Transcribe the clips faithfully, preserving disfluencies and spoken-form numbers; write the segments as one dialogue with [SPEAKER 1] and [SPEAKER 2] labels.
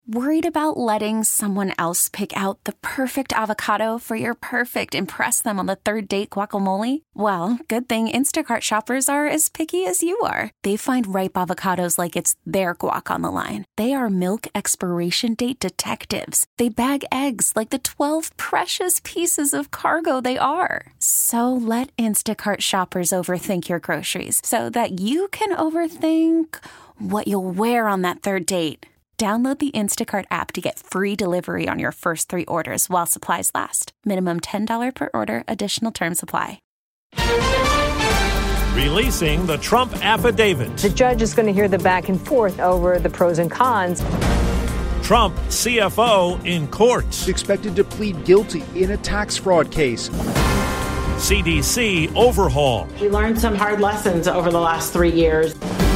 [SPEAKER 1] Worried about letting someone else pick out the perfect avocado for your perfect impress them on the third date guacamole? Well, good thing Instacart shoppers are as picky as you are. They find ripe avocados like it's their guac on the line. They are milk expiration date detectives. They bag eggs like the twelve precious pieces of cargo they are. So let Instacart shoppers overthink your groceries so that you can overthink what you'll wear on that third date. Download the Instacart app to get free delivery on your first three orders while supplies last. Minimum ten dollars per order. Additional terms apply.
[SPEAKER 2] Releasing the Trump affidavit.
[SPEAKER 3] The judge is going to hear the back and forth over the pros and cons.
[SPEAKER 2] Trump C F O in court.
[SPEAKER 4] Expected to plead guilty in a tax fraud case.
[SPEAKER 2] C D C overhaul.
[SPEAKER 5] We learned some hard lessons over the last three years.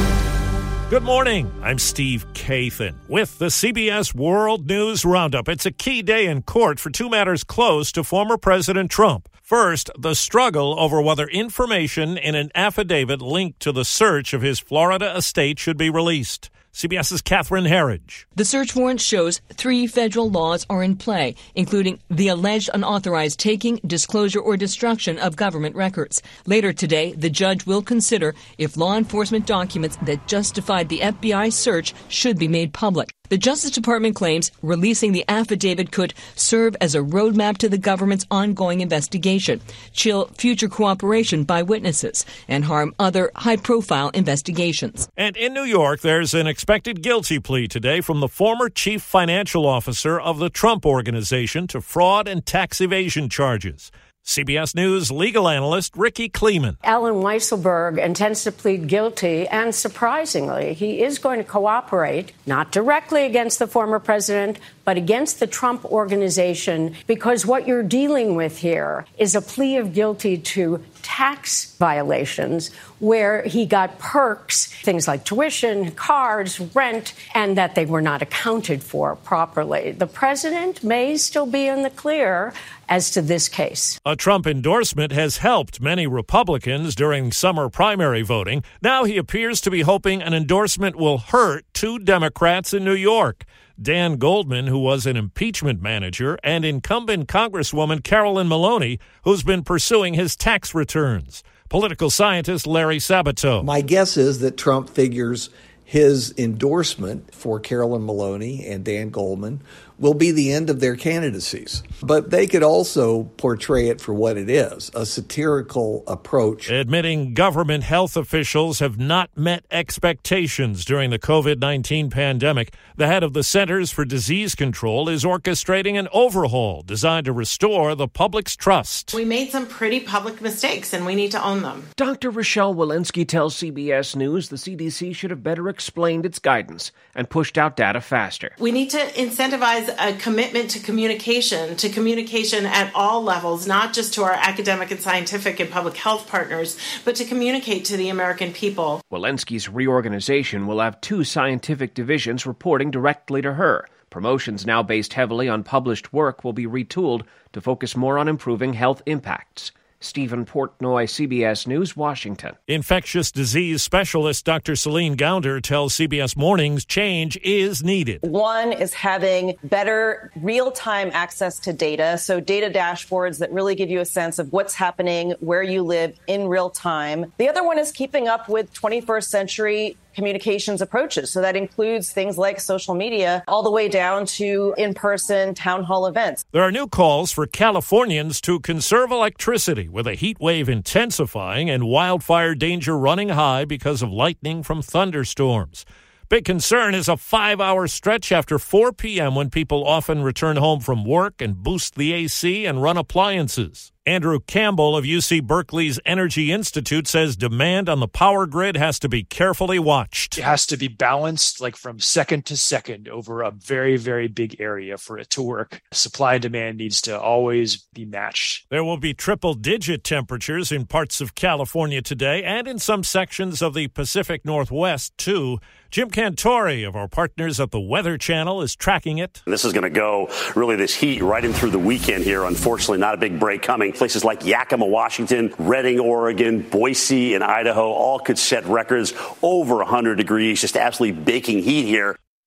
[SPEAKER 2] Good morning. I'm Steve Kathan with the C B S World News Roundup. It's a key day in court for two matters close to former President Trump. First, the struggle over whether information in an affidavit linked to the search of his Florida estate should be released. CBS's Catherine Herridge.
[SPEAKER 6] The search warrant shows three federal laws are in play, including the alleged unauthorized taking, disclosure, or destruction of government records. Later today, the judge will consider if law enforcement documents that justified the F B I search should be made public. The Justice Department claims releasing the affidavit could serve as a roadmap to the government's ongoing investigation, chill future cooperation by witnesses, and harm other high-profile investigations.
[SPEAKER 2] And in New York, there's an expected guilty plea today from the former chief financial officer of the Trump Organization to fraud and tax evasion charges. C B S News legal analyst Ricky Kleeman.
[SPEAKER 7] Alan Weisselberg intends to plead guilty, and surprisingly, he is going to cooperate, not directly against the former president, but against the Trump Organization, because what you're dealing with here is a plea of guilty to tax violations where he got perks, things like tuition, cars, rent, and that they were not accounted for properly. The president may still be in the clear as to this case.
[SPEAKER 2] A Trump endorsement has helped many Republicans during summer primary voting. Now he appears to be hoping an endorsement will hurt two Democrats in New York. Dan Goldman, who was an impeachment manager, and incumbent Congresswoman Carolyn Maloney, who's been pursuing his tax returns. Political scientist Larry Sabato.
[SPEAKER 8] My guess is that Trump figures his endorsement for Carolyn Maloney and Dan Goldman will be the end of their candidacies. But they could also portray it for what it is, a satirical approach.
[SPEAKER 2] Admitting government health officials have not met expectations during the covid nineteen pandemic, the head of the Centers for Disease Control is orchestrating an overhaul designed to restore the public's trust.
[SPEAKER 5] We made some pretty public mistakes, and we need to own them.
[SPEAKER 9] Doctor Rochelle Walensky tells C B S News the C D C should have better explained its guidance and pushed out data faster.
[SPEAKER 5] We need to incentivize a commitment to communication, to communication at all levels, not just to our academic and scientific and public health partners, but to communicate to the American people.
[SPEAKER 9] Walensky's reorganization will have two scientific divisions reporting directly to her. Promotions now based heavily on published work will be retooled to focus more on improving health impacts. Stephen Portnoy, C B S News, Washington.
[SPEAKER 2] Infectious disease specialist Doctor Celine Gounder tells C B S Mornings change is needed.
[SPEAKER 10] One is having better real-time access to data, so data dashboards that really give you a sense of what's happening where you live in real time. The other one is keeping up with twenty-first century communications approaches. So that includes things like social media, all the way down to in-person town hall events.
[SPEAKER 2] There are new calls for Californians to conserve electricity, with a heat wave intensifying and wildfire danger running high because of lightning from thunderstorms. Big concern is a five-hour stretch after four p.m. when people often return home from work and boost the A C and run appliances. Andrew Campbell of U C Berkeley's Energy Institute says demand on the power grid has to be carefully watched.
[SPEAKER 11] It has to be balanced, like from second to second, over a very, very big area for it to work. Supply and demand needs to always be matched.
[SPEAKER 2] There will be triple-digit temperatures in parts of California today and in some sections of the Pacific Northwest, too. Jim Cantore of our partners at the Weather Channel is tracking it.
[SPEAKER 12] This is going to go, really, this heat right in through the weekend here. Unfortunately, not a big break coming. Places like Yakima, Washington, Redding, Oregon, Boise, and Idaho all could set records over one hundred degrees, just absolutely baking heat here.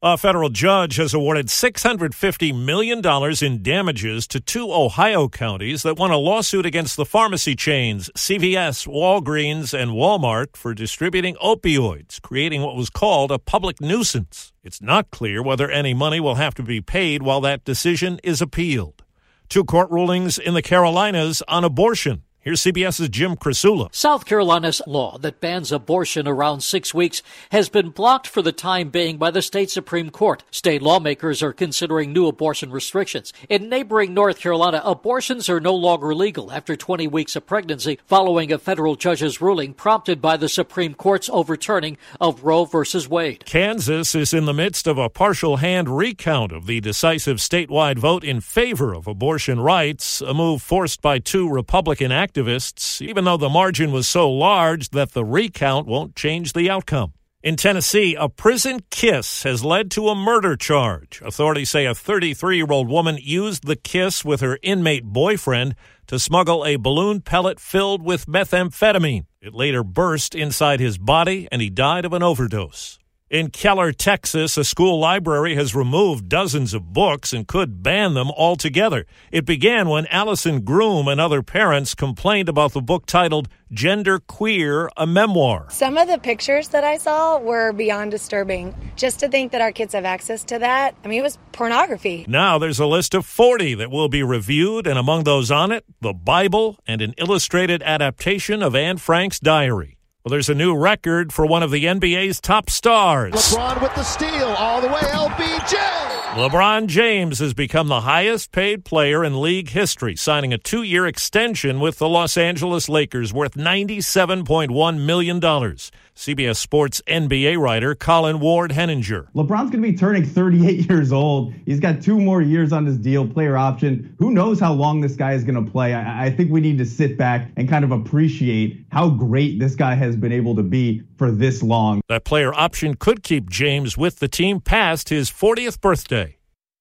[SPEAKER 2] A federal judge has awarded six hundred fifty million dollars in damages to two Ohio counties that won a lawsuit against the pharmacy chains C V S, Walgreens, and Walmart for distributing opioids, creating what was called a public nuisance. It's not clear whether any money will have to be paid while that decision is appealed. Two court rulings in the Carolinas on abortion. Here's CBS's Jim Krasula.
[SPEAKER 13] South Carolina's law that bans abortion around six weeks has been blocked for the time being by the state Supreme Court. State lawmakers are considering new abortion restrictions. In neighboring North Carolina, abortions are no longer legal after twenty weeks of pregnancy following a federal judge's ruling prompted by the Supreme Court's overturning of Roe versus Wade.
[SPEAKER 2] Kansas is in the midst of a partial hand recount of the decisive statewide vote in favor of abortion rights, a move forced by two Republican activists. Activists, even though the margin was so large that the recount won't change the outcome. In Tennessee, a prison kiss has led to a murder charge. Authorities say a thirty-three-year-old woman used the kiss with her inmate boyfriend to smuggle a balloon pellet filled with methamphetamine. It later burst inside his body, and he died of an overdose. In Keller, Texas, a school library has removed dozens of books and could ban them altogether. It began when Allison Groom and other parents complained about the book titled Gender Queer, a Memoir.
[SPEAKER 14] Some of the pictures that I saw were beyond disturbing. Just to think that our kids have access to that, I mean, it was pornography.
[SPEAKER 2] Now there's a list of forty that will be reviewed, and among those on it, the Bible and an illustrated adaptation of Anne Frank's diary. Well, there's a new record for one of the N B A's top stars.
[SPEAKER 15] LeBron with the steal all the way, L B J.
[SPEAKER 2] LeBron James has become the highest-paid player in league history, signing a two-year extension with the Los Angeles Lakers worth ninety-seven point one million dollars. C B S Sports N B A writer Colin Ward-Henninger.
[SPEAKER 16] LeBron's going to be turning thirty-eight years old. He's got two more years on his deal, player option. Who knows how long this guy is going to play? I, I think we need to sit back and kind of appreciate how great this guy has been able to be for this long.
[SPEAKER 2] That player option could keep James with the team past his fortieth birthday.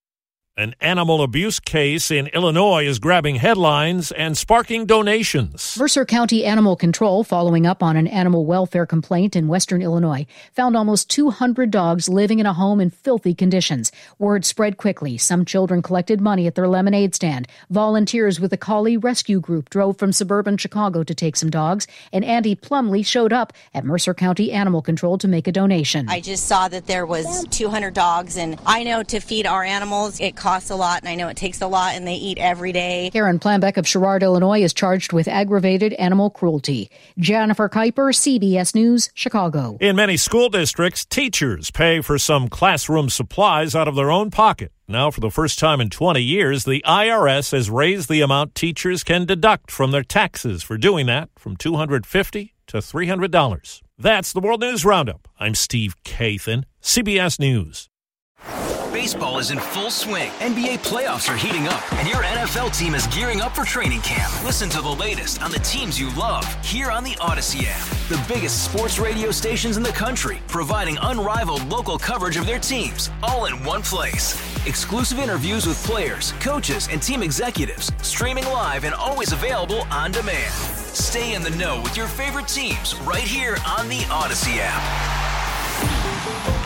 [SPEAKER 2] An animal abuse case in Illinois is grabbing headlines and sparking donations.
[SPEAKER 17] Mercer County Animal Control, following up on an animal welfare complaint in western Illinois, found almost two hundred dogs living in a home in filthy conditions. Word spread quickly. Some children collected money at their lemonade stand. Volunteers with the Collie Rescue Group drove from suburban Chicago to take some dogs, and Andy Plumley showed up at Mercer County Animal Control to make a donation.
[SPEAKER 18] I just saw that there was two hundred dogs, and I know to feed our animals, it costs a lot, and I know it takes a lot, and they eat every day.
[SPEAKER 17] Karen Planbeck of Sherrard, Illinois, is charged with aggravated animal cruelty. Jennifer Kuiper, C B S News, Chicago.
[SPEAKER 2] In many school districts, teachers pay for some classroom supplies out of their own pocket. Now, for the first time in twenty years, the I R S has raised the amount teachers can deduct from their taxes for doing that from two hundred fifty dollars to three hundred dollars. That's the World News Roundup. I'm Steve Kathan, C B S News.
[SPEAKER 19] Baseball is in full swing. N B A playoffs are heating up, and your N F L team is gearing up for training camp. Listen to the latest on the teams you love here on the Odyssey app. The biggest sports radio stations in the country, providing unrivaled local coverage of their teams, all in one place. Exclusive interviews with players, coaches, and team executives, streaming live and always available on demand. Stay in the know with your favorite teams right here on the Odyssey app.